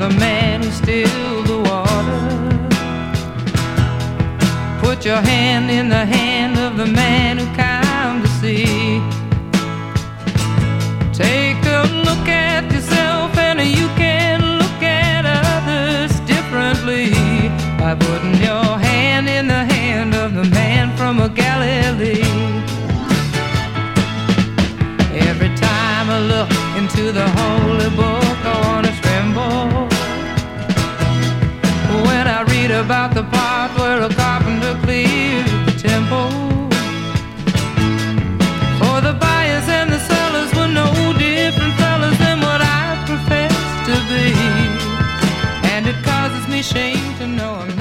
the man who stilled the water. Put your hand in the hand of the man who calmed the sea. Take a look at yourself and you can look at others differently by putting your hand in the hand of the man from Galilee. Every time I look into the holy book, I wanna tremble when I read about the part where a carpenter cleared the temple. For the buyers and the sellers were no different fellas than what I profess to be, and it causes me shame to know I'm